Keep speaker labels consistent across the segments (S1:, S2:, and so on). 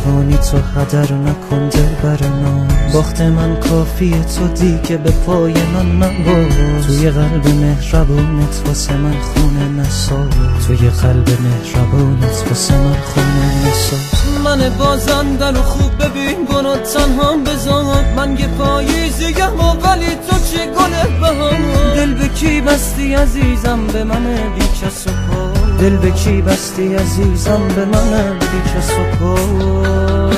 S1: جوانی تو هدر نکن دلبرنا، باخت من کافیه تو دیگه به پای من نباز. توی قلب مهربونت واسه من خونه نساز، توی قلب مهربونت واسه من خونه نساز.
S2: من بازنده رو خوب ببین برو تنها بذار، من یه پاییزیم ولی تو چه گل بهار. دل به کی بستی عزیزم به من بی کس و کار، دل به کی بستی عزیزم به من بی کس و کار.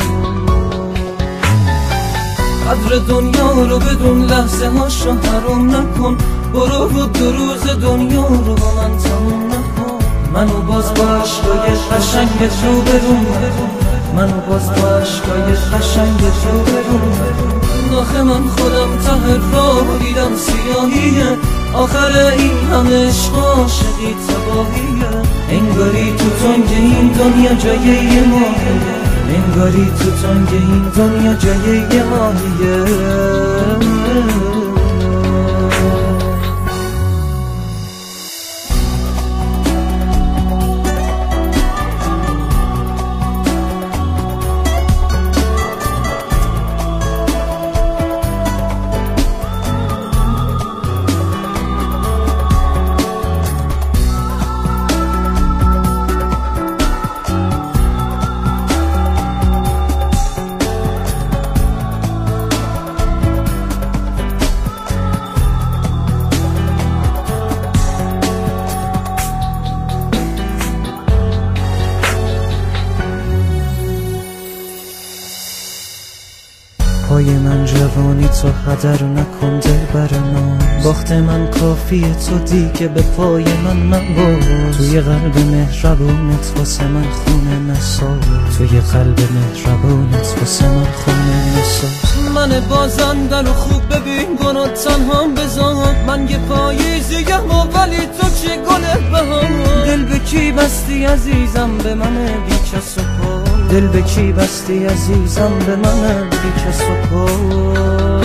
S2: قدر دنیا رو بدون لحظه هاشو حرام نکن، برو و 2 روز دنیا رو با من تموم نکن. منو باز با عشقای قشنگت رو برون، منو باز با عشقای قشنگت رو برون. آخه من خودم ته راه دیدم سیاهیه، آخر این همه عشق عاشقی تباهیه. انگاری تو تنگ این دنیا جای یه ماهیه، انگاری تو تنگ این دنیا جای یه ماهیه. پای من جوانی تو هدر نکن دلبرنا، باخت من کافیه تو دیگه به پای من نباز. توی قلب مهربونت واسه من خونه نساز، توی قلب مهربونت واسه من خونه نساز. من بازنده رو خوب ببین برو تنها بذار، من یه پاییزیم ولی تو چه گل بهار. دل به کی بستی عزیزم به من بی کس و کار، دل به کی بستی عزیزم به من بی کس و کار.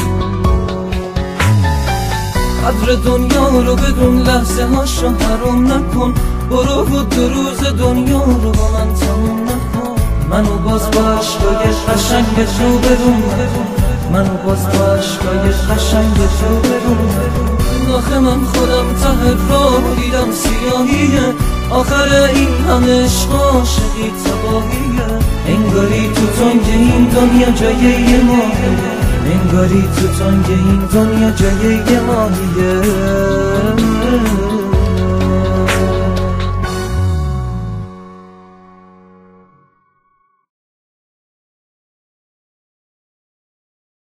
S2: قدر دنیا رو بدون لحظه هاشو حرام نکن، برو و 2 روز دنیا رو با من تموم نکن. منو باز با عشقای قشنگت رو برون، منو باز با عشقای قشنگت رو برون. آخه من خودم ته راه دیدم سیاهیه، آخر این همه عشق عاشقی تباهیه. انگاری تو تنگ این دنیا جای یه ماهیه، انگاری تو تنگ این دنیا جای یه ماهیه.